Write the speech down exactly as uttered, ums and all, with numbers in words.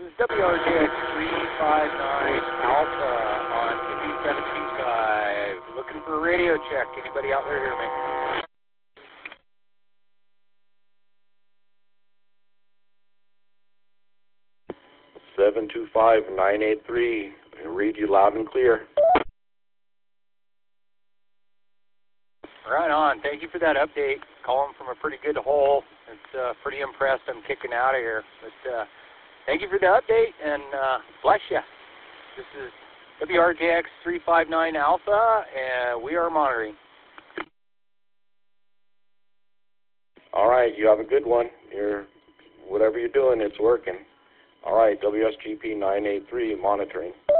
This is W R J X three five nine Alpha on fifteen seventeen five. Looking for a radio check. Anybody out there hear me? seven two five nine eight three. I read you loud and clear. Right on. Thank you for that update. Calling from a pretty good hole. It's uh, pretty impressed I'm kicking out of here. But uh, thank you for the update, and uh, bless you. This is W R J X three five nine Alpha, and we are monitoring. All right, you have a good one. You're, whatever you're doing, it's working. All right, W S G P nine eight three monitoring.